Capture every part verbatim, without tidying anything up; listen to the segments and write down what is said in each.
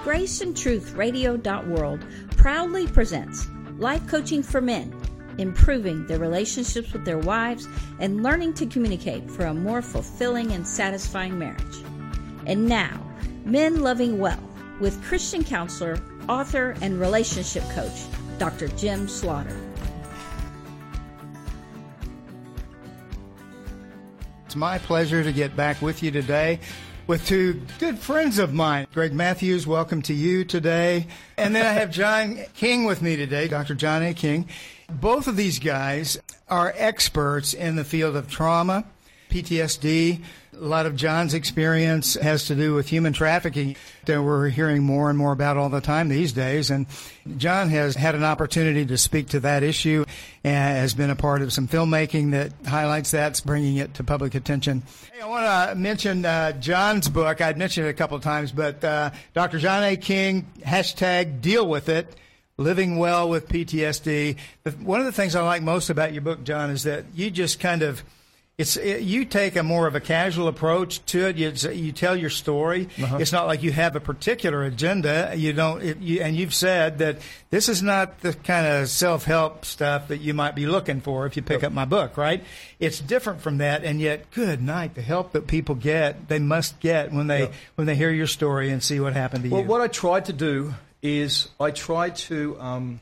Grace and Truth Radio dot world proudly presents Life Coaching for Men, improving their relationships with their wives and learning to communicate for a more fulfilling and satisfying marriage. And now, Men Loving Well, with Christian counselor, author, and relationship coach, Doctor Jim Slaughter. It's my pleasure to get back with you today with two good friends of mine. Greg Matthews, welcome to you today. And then I have John King with me today, Doctor John A. King. Both of these guys are experts in the field of trauma, P T S D. A lot of John's experience has to do with human trafficking that we're hearing more and more about all the time these days. And John has had an opportunity to speak to that issue and has been a part of some filmmaking that highlights that, bringing it to public attention. Hey, I want to mention uh, John's book. I'd mentioned it a couple of times, but uh, Doctor John A. King, hashtag deal with it. Living Well with P T S D. One of the things I like most about your book, John, is that you just kind of, it's it, you take a more of a casual approach to it. You, you tell your story. Uh-huh. It's not like you have a particular agenda. You don't, it, you, and you've said that this is not the kind of self-help stuff that you might be looking for if you pick yep. up my book, right? It's different from that, and yet, good night, the help that people get, they must get when they yep. when they hear your story and see what happened to well, you. Well, what I tried to do is I tried to, um,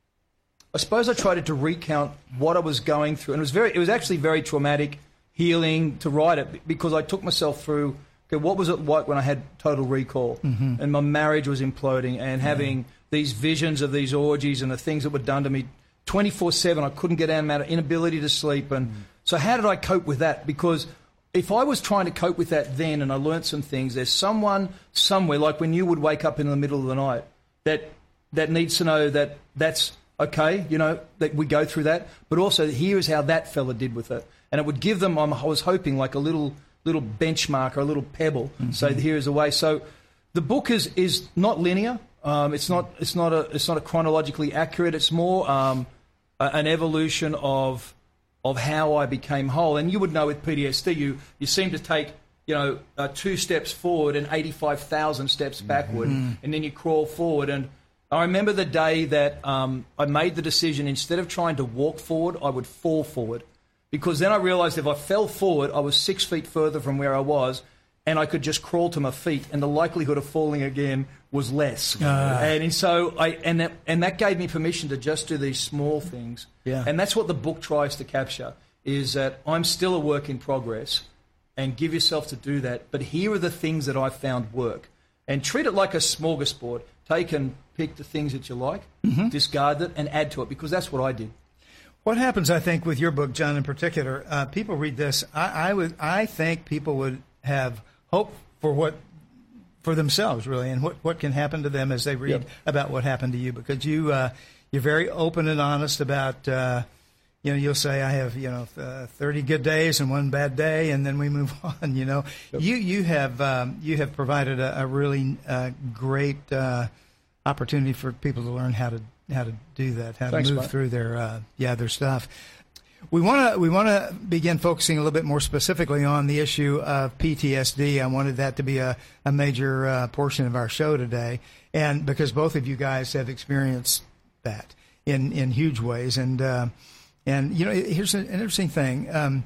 I suppose I tried to recount what I was going through. And it was very, it was actually very traumatic, healing to write it, because I took myself through, okay, what was it like when I had total recall mm-hmm. and my marriage was imploding and having mm-hmm. these visions of these orgies and the things that were done to me twenty-four seven. I couldn't get out of matter, inability to sleep. And mm-hmm. so how did I cope with that? Because if I was trying to cope with that then and I learned some things, there's someone somewhere, like when you would wake up in the middle of the night, that that needs to know that that's okay, you know, that we go through that, but also here is how that fella did with it. And it would give them, I was hoping, like a little little benchmark or a little pebble, mm-hmm. say here is a way. So the book is is not linear. Um, it's not it's not a it's not a chronologically accurate. It's more um, a, an evolution of of how I became whole. And you would know with P T S D, you you seem to take, you know, uh, two steps forward and eighty-five thousand steps backward, mm-hmm. and then you crawl forward. And I remember the day that um, I made the decision, instead of trying to walk forward, I would fall forward. Because then I realized if I fell forward, I was six feet further from where I was, and I could just crawl to my feet, and the likelihood of falling again was less. Uh. And, and so I and that, and that gave me permission to just do these small things. Yeah. And that's what the book tries to capture, is that I'm still a work in progress, and give yourself to do that. But here are the things that I found work. And treat it like a smorgasbord. Take and pick the things that you like, mm-hmm. discard it, and add to it, because that's what I did. What happens, I think, with your book, John, in particular, uh, people read this, I, I would, I think people would have hope for what, for themselves, really, and what, what can happen to them as they read yep. about what happened to you, because you, uh, you're very open and honest about, uh, you know, you'll say, I have, you know, uh, thirty good days and one bad day, and then we move on, you know. Yep. You, you have, um, you have provided a, a really uh, great uh, opportunity for people to learn how to how to do that, how Thanks, to move mate. through their uh, yeah their stuff. We want to we want to begin focusing a little bit more specifically on the issue of P T S D. I wanted that to be a, a major uh, portion of our show today, and because both of you guys have experienced that in, in huge ways. And uh, and you know, here's an interesting thing. Um,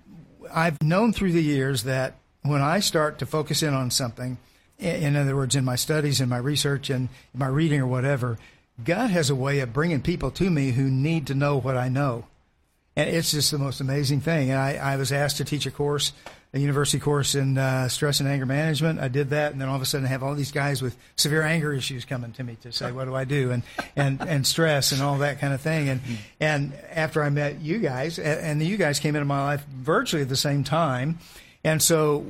I've known through the years that when I start to focus in on something, in other words, in my studies, in my research, and my reading or whatever, God has a way of bringing people to me who need to know what I know. And it's just the most amazing thing. And I, I was asked to teach a course, a university course in uh, stress and anger management. I did that, and then all of a sudden I have all these guys with severe anger issues coming to me to say, what do I do? And and, and stress and all that kind of thing. And and after I met you guys, and you guys came into my life virtually at the same time. And so...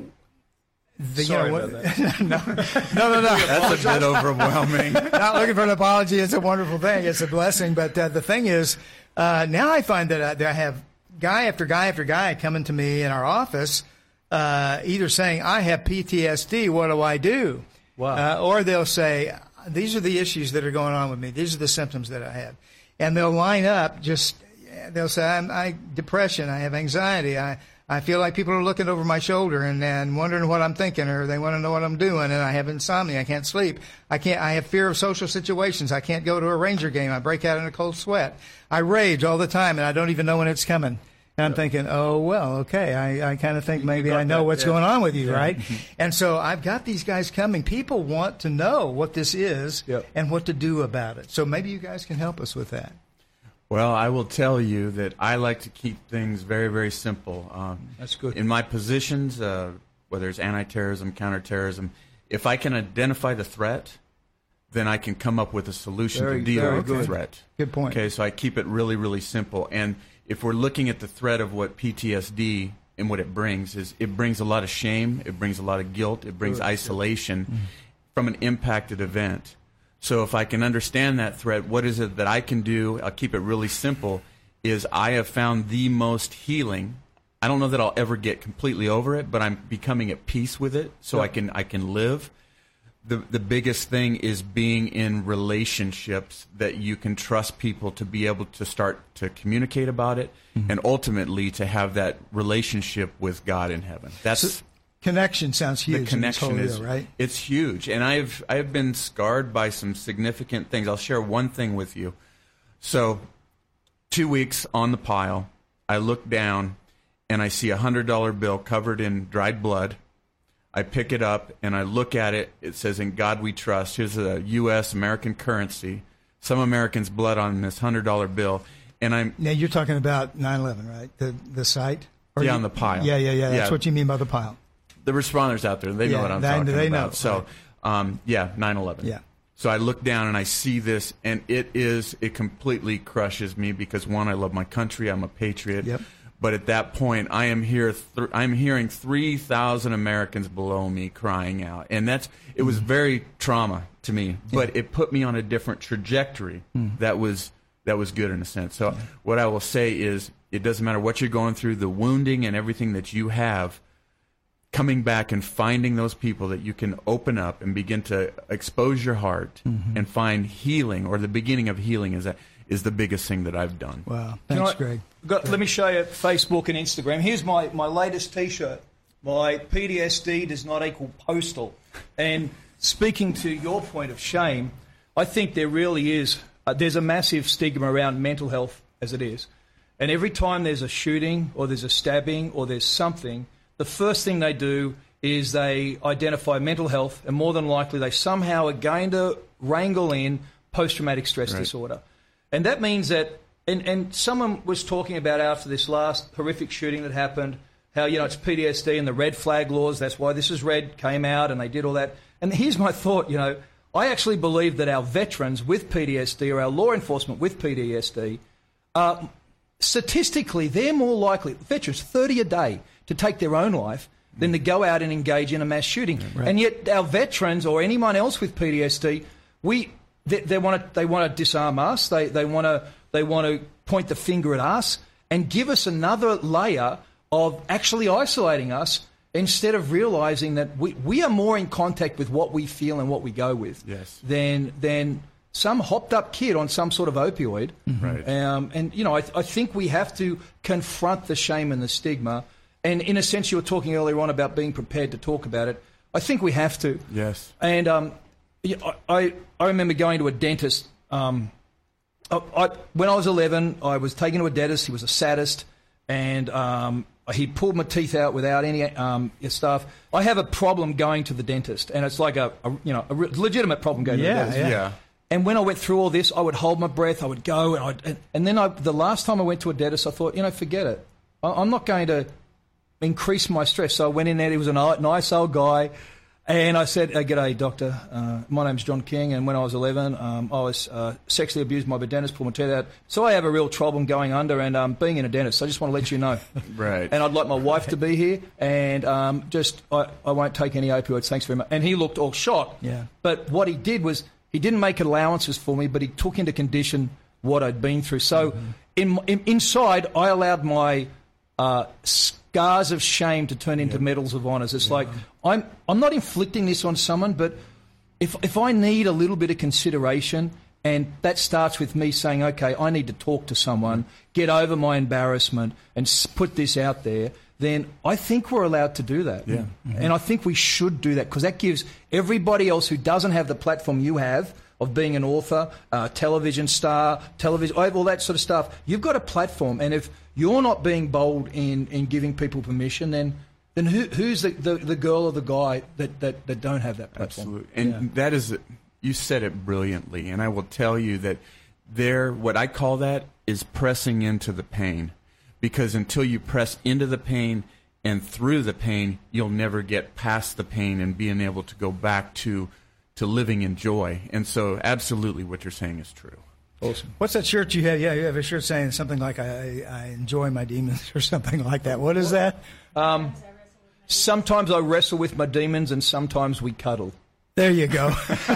The, Sorry you know, about that. no, no, no, no. That's a bit overwhelming. Not looking for an apology. It's a wonderful thing. It's a blessing. But uh, the thing is, uh, now I find that I, that I have guy after guy after guy coming to me in our office, uh, either saying, I have P T S D, what do I do? Wow. Uh, or they'll say, these are the issues that are going on with me. These are the symptoms that I have. And they'll line up just, they'll say, I'm, I depression, I have anxiety, I I feel like people are looking over my shoulder and, and wondering what I'm thinking, or they want to know what I'm doing, and I have insomnia. I can't sleep. I can't. I have fear of social situations. I can't go to a Ranger game. I break out in a cold sweat. I rage all the time, and I don't even know when it's coming. And I'm thinking, oh, well, okay, I, I kind of think maybe I know that, what's yeah. going on with you, Yeah. right? And so I've got these guys coming. People want to know what this is Yep. and what to do about it. So maybe you guys can help us with that. Well, I will tell you that I like to keep things very, very simple. Um, That's good. In my positions, uh, whether it's anti-terrorism, counterterrorism, if I can identify the threat, then I can come up with a solution Very- to deal very with the good. threat. Good point. Okay, so I keep it really, really simple. And if we're looking at the threat of what P T S D and what it brings, is it brings a lot of shame, it brings a lot of guilt, it brings isolation Mm-hmm. from an impacted event. So if I can understand that threat, what is it that I can do? I'll keep it really simple, is I have found the most healing. I don't know that I'll ever get completely over it, but I'm becoming at peace with it so Yep. I can I can live. The the biggest thing is being in relationships that you can trust people to be able to start to communicate about it, and ultimately to have that relationship with God in heaven. That's So connection sounds huge. the in this connection whole is deal, right? It's huge, and I've I've been scarred by some significant things. I'll share one thing with you. So, two weeks on the pile, I look down and I see a hundred dollar bill covered in dried blood. I pick it up and I look at it. It says, "In God We Trust." Here's a U S American currency. Some Americans' blood on this hundred dollar bill, and I'm Now you're talking about nine eleven, right? The the site. Or Yeah, you- on the pile. Yeah, yeah, yeah. That's Yeah. what you mean by the pile. the responders out there. They know Yeah, what I'm they- talking they know, about. So, um, yeah, nine eleven. Yeah. So I look down and I see this, and it is it completely crushes me because one, I love my country, I'm a patriot. Yep. But at that point, I am here. Th- I'm hearing three thousand Americans below me crying out, and that's it was very trauma to me. But it put me on a different trajectory. That was that was good in a sense. So what I will say is, it doesn't matter what you're going through, the wounding and everything that you have. Coming back and finding those people that you can open up and begin to expose your heart and find healing, or the beginning of healing, is that is the biggest thing that I've done. Wow. Can Thanks, I- Greg. Got, let me show you Facebook and Instagram. Here's my, my latest T-shirt. My P T S D does not equal postal. And speaking to your point of shame, I think there really is, uh, there's a massive stigma around mental health as it is. And every time there's a shooting or there's a stabbing or there's something, the first thing they do is they identify mental health, and more than likely they somehow are going to wrangle in post-traumatic stress Right. disorder. And that means that, and, and someone was talking about after this last horrific shooting that happened, how, you know, it's P T S D and the red flag laws, that's why This Is Red came out and they did all that. And here's my thought, you know, I actually believe that our veterans with P T S D or our law enforcement with P T S D, uh, statistically, they're more likely, veterans, thirty a day, to take their own life than to go out and engage in a mass shooting. Right. And yet our veterans or anyone else with P T S D, we they, they want to they want to disarm us. They they want to they want to point the finger at us and give us another layer of actually isolating us, instead of realizing that we, we are more in contact with what we feel and what we go with Yes. than than some hopped up kid on some sort of opioid. Right. Um, and, you know, I, I think we have to confront the shame and the stigma. And in a sense, you were talking earlier on about being prepared to talk about it. I think we have to. Yes. And um, yeah, I, I remember going to a dentist. Um, I, I, when I was eleven, I was taken to a dentist. He was a sadist. And um, he pulled my teeth out without any um, stuff. I have a problem going to the dentist. And it's like a, a you know a legitimate problem going Yeah, to the dentist. yeah. Yeah. And when I went through all this, I would hold my breath. I would go, and I'd, and, and then I, the last time I went to a dentist, I thought, you know, forget it. I, I'm not going to increase my stress. So I went in there. He was a ni- nice old guy, and I said, uh, "G'day, doctor. Uh, my name's John King, and when I was eleven, um, I was uh, sexually abused by my dentist, pulled my teeth out. So I have a real problem going under, and um, being in a dentist. I just want to let you know. Right. And I'd like my wife to be here, and um, just I, I won't take any opioids. Thanks very much." And he looked all shocked. Yeah. But what he did was, he didn't make allowances for me, but he took into condition what I'd been through. So in, in, inside, I allowed my uh, scars of shame to turn into medals of honours. It's like, I'm I'm not inflicting this on someone, but if if I need a little bit of consideration, and that starts with me saying, okay, I need to talk to someone, get over my embarrassment, and s- put this out there, then I think we're allowed to do that. Yeah. Mm-hmm. And I think we should do that because that gives everybody else who doesn't have the platform you have of being an author, uh, television star, television, all that sort of stuff, you've got a platform. And if you're not being bold in, in giving people permission, then then who, who's the, the, the girl or the guy that, that, that don't have that platform? Absolutely. And yeah. that is, you said it brilliantly. And I will tell you that there, what I call that is pressing into the pain. Because until you press into the pain and through the pain, you'll never get past the pain and being able to go back to to living in joy. And so absolutely what you're saying is true. Awesome. What's that shirt you have? Yeah, you have a shirt saying something like, I, I enjoy my demons or something like that. What is that? Um, sometimes I wrestle with my demons and sometimes we cuddle. There you go.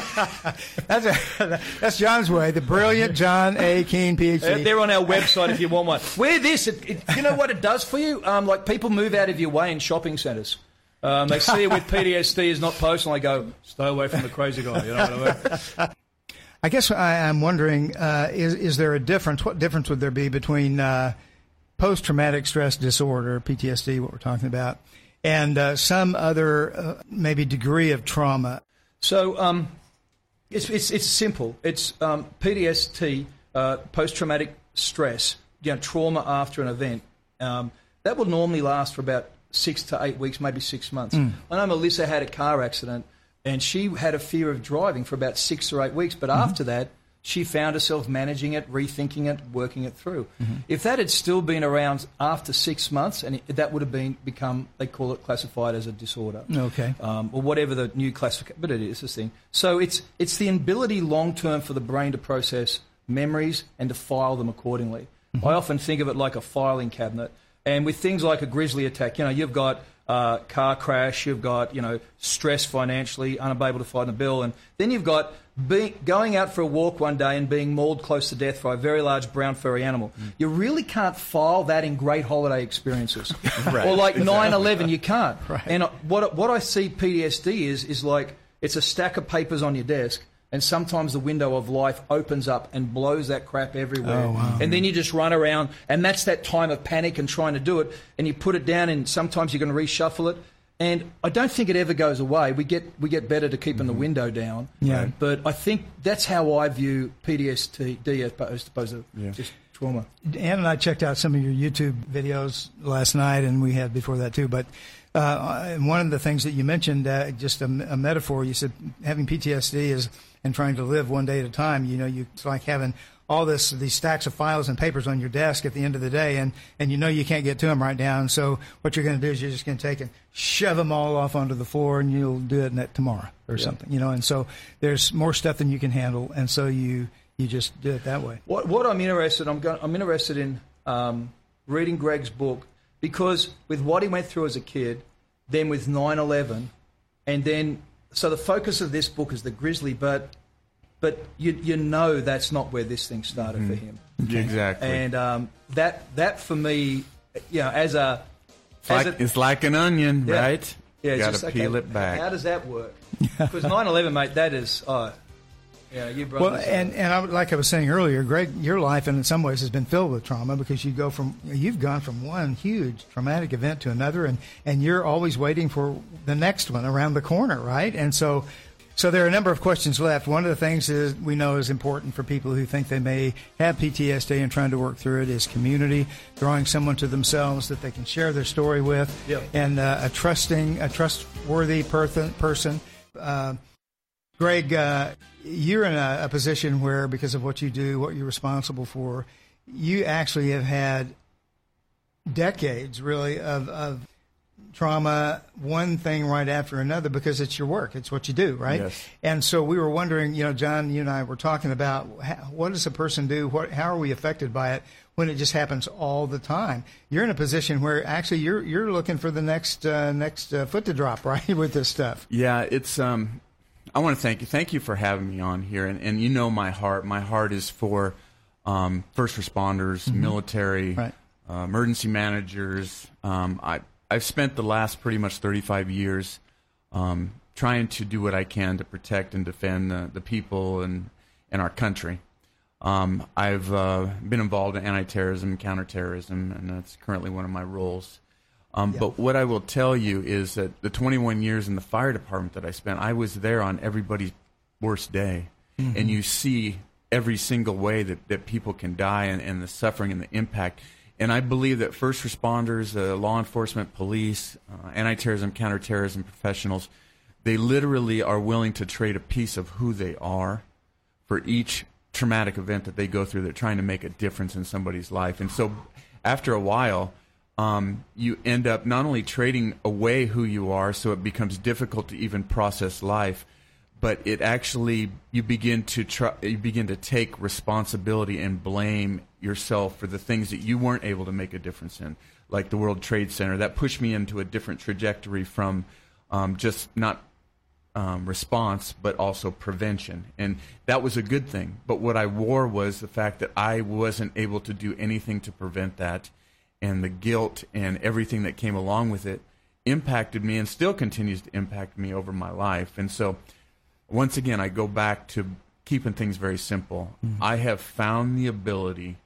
that's a, that's John's way. The brilliant John A. King, P H D. They're on our website if you want one. Wear this. It, it, you know what it does for you? Um, like people move out of your way in shopping centres. Um, they see it with P T S D is not posted, and they go, stay away from the crazy guy. You know what I mean? I guess I, I'm wondering, uh, is, is there a difference? What difference would there be between uh, post-traumatic stress disorder, P T S D, what we're talking about, and uh, some other uh, maybe degree of trauma? So um, it's, it's, it's simple. It's um, P T S D, uh, post-traumatic stress, you know, trauma after an event. Um, that will normally last for about six to eight weeks, maybe six months. Mm. I know Melissa had a car accident, and she had a fear of driving for about six or eight weeks. But mm-hmm. after that, she found herself managing it, rethinking it, working it through. Mm-hmm. If that had still been around after six months, and it, that would have been become, they call it classified as a disorder. Okay. Um, or whatever the new classification, but it is this thing. So it's it's the ability long-term for the brain to process memories and to file them accordingly. Mm-hmm. I often think of it like a filing cabinet. And with things like a grizzly attack, you know, you've got uh, car crash, you've got, you know, stress financially, unable to find a bill, and then you've got being, going out for a walk one day and being mauled close to death by a very large brown furry animal. Mm. You really can't file that in great holiday experiences. Right. Or like nine eleven, you can't. Right. And what what I see P T S D is is like it's a stack of papers on your desk. And sometimes the window of life opens up and blows that crap everywhere. Oh, wow. And then you just run around, and that's that time of panic and trying to do it, and you put it down, and sometimes you're going to reshuffle it. And I don't think it ever goes away. We get we get better to keeping mm-hmm. the window down. Yeah. But I think that's how I view P T S D as opposed to yeah. just trauma. Ann and I checked out some of your YouTube videos last night, and we had before that too. But uh, one of the things that you mentioned, uh, just a, a metaphor, you said having P T S D is and trying to live one day at a time. You know, you, it's like having all this these stacks of files and papers on your desk at the end of the day, and, and you know you can't get to them right now. And so what you're going to do is you're just going to take and shove them all off onto the floor, and you'll do it net tomorrow or yeah. something. You know, and so there's more stuff than you can handle, and so you you just do it that way. What what I'm interested I'm going I'm interested in um, reading Greg's book, because with what he went through as a kid, then with nine eleven, and then. So the focus of this book is the grizzly, but but you you know that's not where this thing started mm-hmm. for him. Okay. Exactly. And um, that that for me, you know, as a it's, as like, a, it's like an onion, yeah, right? Yeah, you got to okay, peel it back. How does that work? Because nine eleven, mate, that is oh. Yeah, you brought well, and and I, like I was saying earlier, Greg, your life in some ways has been filled with trauma, because you go from you've gone from one huge traumatic event to another, and, and you're always waiting for the next one around the corner, right? And so, so there are a number of questions left. One of the things is we know is important for people who think they may have P T S D and trying to work through it is community, drawing someone to themselves that they can share their story with, yep. and uh, a trusting, a trustworthy person. person. Uh, Greg, uh, you're in a, a position where, because of what you do, what you're responsible for, you actually have had decades, really, of, of trauma, one thing right after another, because it's your work. It's what you do, right? Yes. And so we were wondering, you know, John, you and I were talking about how, what does a person do? What, how are we affected by it when it just happens all the time? You're in a position where actually you're you're looking for the next uh, next uh, foot to drop, right, with this stuff. Yeah, it's. Um, I want to thank you. Thank you for having me on here. And, and you know my heart. My heart is for um, first responders, mm-hmm. military, right. uh, emergency managers. Um, I, I've spent the last pretty much thirty-five years um, trying to do what I can to protect and defend the, the people and, and our country. Um, I've uh, been involved in anti-terrorism, counterterrorism, and that's currently one of my roles. Um, Yeah. But what I will tell you is that the twenty-one years in the fire department that I spent, I was there on everybody's worst day. Mm-hmm. And you see every single way that, that people can die and, and the suffering and the impact. And I believe that first responders, uh, law enforcement, police, uh, anti-terrorism, counterterrorism professionals, they literally are willing to trade a piece of who they are for each traumatic event that they go through. They're trying to make a difference in somebody's life. And so after a while, um, you end up not only trading away who you are so it becomes difficult to even process life, but it actually, you begin to try, you begin to take responsibility and blame yourself for the things that you weren't able to make a difference in, like the World Trade Center. That pushed me into a different trajectory from um, just not um, response, but also prevention. And that was a good thing. But what I wore was the fact that I wasn't able to do anything to prevent that, and the guilt and everything that came along with it impacted me and still continues to impact me over my life. And so once again, I go back to keeping things very simple. Mm-hmm. I have found the ability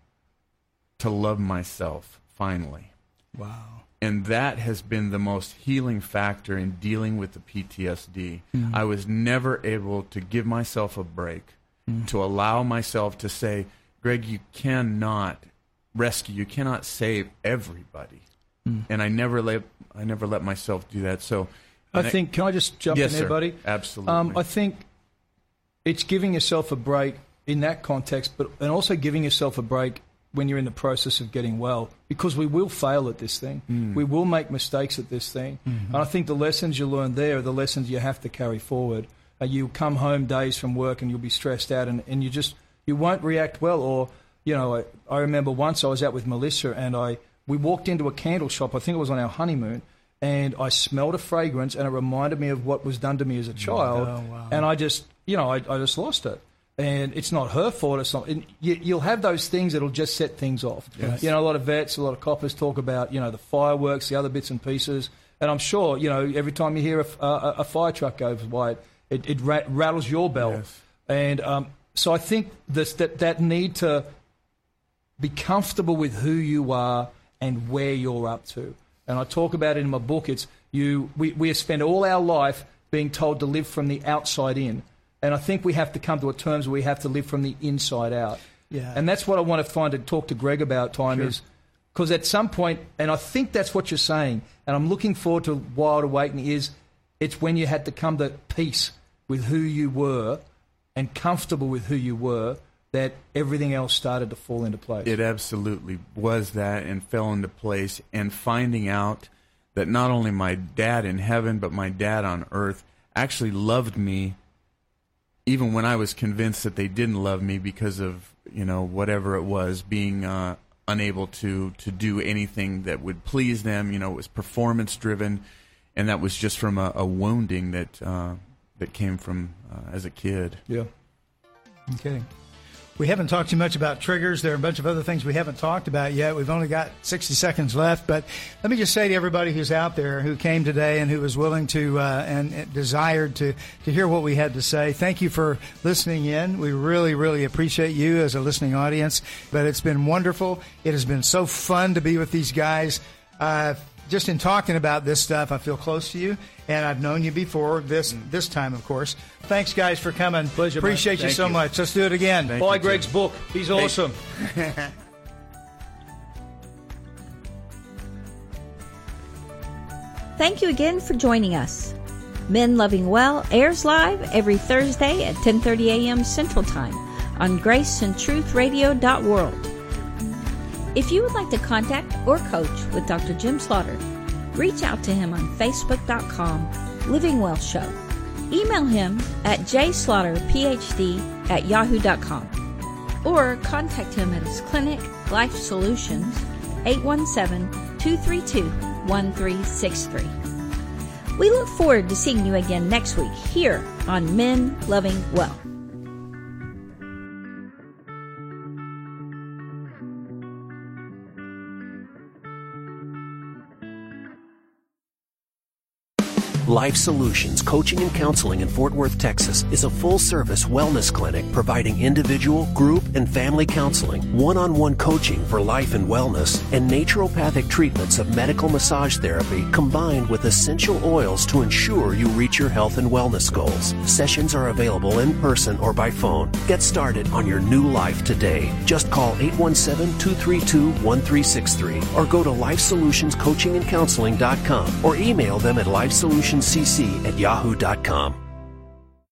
to love myself, finally. Wow. And that has been the most healing factor in dealing with the P T S D. Mm-hmm. I was never able to give myself a break, mm-hmm. to allow myself to say, Greg, you cannot rescue, you cannot save everybody. Mm-hmm. And I never let I never let myself do that. So I think, can I just jump yes, in there, sir. buddy? Absolutely. Um, I think it's giving yourself a break in that context, but and also giving yourself a break when you're in the process of getting well, because we will fail at this thing. Mm. We will make mistakes at this thing. Mm-hmm. And I think the lessons you learn there are the lessons you have to carry forward. Uh, you come home days from work and you'll be stressed out, and, and you just, you won't react well. Or, you know, I, I remember once I was out with Melissa and I we walked into a candle shop, I think it was on our honeymoon, and I smelled a fragrance, and it reminded me of what was done to me as a child. Oh, wow. And I just, you know, I, I just lost it. And it's not her fault. It's not. And you, you'll have those things that'll just set things off. Yes. You know, a lot of vets, a lot of coppers talk about, you know, the fireworks, the other bits and pieces. And I'm sure, you know, every time you hear a, a, a fire truck goes by, it, it rat, rattles your bell. Yes. And um, so I think this, that that need to be comfortable with who you are and where you're up to. And I talk about it in my book. It's you. We, we spend all our life being told to live from the outside in. And I think we have to come to a terms where we have to live from the inside out. Yeah. And that's what I want to find to talk to Greg about, time Sure. is, because at some point, and I think that's what you're saying, and I'm looking forward to Wild Awakening, is it's when you had to come to peace with who you were and comfortable with who you were, that everything else started to fall into place. It absolutely was that, and fell into place, and finding out that not only my dad in heaven, but my dad on earth actually loved me even when I was convinced that they didn't love me because of, you know, whatever it was, being uh, unable to, to do anything that would please them. You know, it was performance-driven, and that was just from a, a wounding that uh, that came from uh, as a kid. Yeah. Okay. We haven't talked too much about triggers. There are a bunch of other things we haven't talked about yet. We've only got sixty seconds left. But let me just say to everybody who's out there who came today and who was willing to uh, and, and desired to, to hear what we had to say, thank you for listening in. We really, really appreciate you as a listening audience. But it's been wonderful. It has been so fun to be with these guys. Uh, just in talking about this stuff, I feel close to you. And I've known you before this this time, of course. Thanks, guys, for coming. Pleasure, Appreciate mate. you Thank so you. much. Let's do it again. Thank Buy you, Greg's Tim. book. He's awesome. Thank you again for joining us. Men Loving Well airs live every Thursday at ten thirty a.m. Central Time on grace and truth radio dot world. If you would like to contact or coach with Doctor Jim Slaughter, reach out to him on facebook dot com Living Well Show. Email him at j slaughter p h d at yahoo dot com or contact him at his clinic, Life Solutions, eight one seven, two three two, one three six three. We look forward to seeing you again next week here on Men Loving Well. Life Solutions Coaching and Counseling in Fort Worth, Texas is a full-service wellness clinic providing individual, group, and family counseling, one-on-one coaching for life and wellness, and naturopathic treatments of medical massage therapy combined with essential oils to ensure you reach your health and wellness goals. Sessions are available in person or by phone. Get started on your new life today. Just call eight one seven, two three two, one three six three or go to life solutions coaching and counseling dot com or email them at life solutions c c at yahoo dot com.